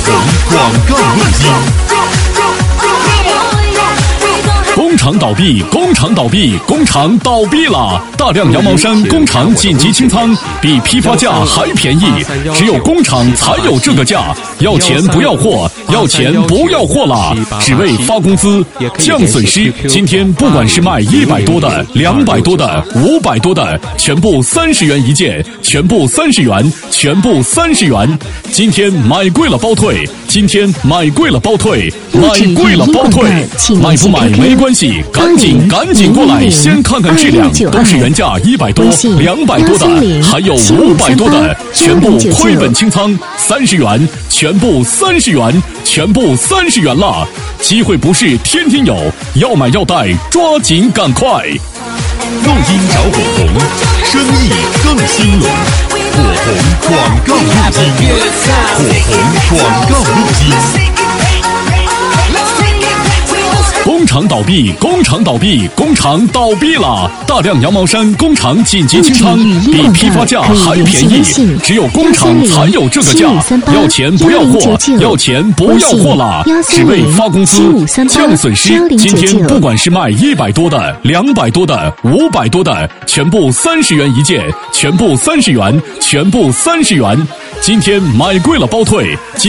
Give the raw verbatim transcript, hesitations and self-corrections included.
红广告路径。工厂倒闭，工厂倒闭，工厂倒闭了！大量羊毛衫工厂紧急清仓，比批发价还便宜，只有工厂才有这个价。要钱不要货，要钱不要货啦！只为发工资，降损失。今天不管是卖一百多的、两百多的、五百多的，全部三十元一件，全部三十元，全部三十元。今天买贵了包退，今天买贵了包退，买贵了包退。买不买没关系，赶紧赶紧过来，先看看质量，都是原价一百多、两百多的，还有五百多的，全部亏本清仓，三十元，全部三十元，全部三十元了。机会不是天天有，要买要带，抓紧赶快。 录音找火红，生意更兴隆。火红广告路径，火红广告路径。 工厂倒闭，工厂倒闭，工厂倒闭了！大量羊毛衫工厂紧急清仓，比批发价还便宜，只有工厂才有这个价。要钱不要货，要钱不要货啦！只为发工资，降损失。今天不管是卖一百多的、两百多的、五百多的，全部三十元一件，全部三十元，全部三十元。今天买贵了包退。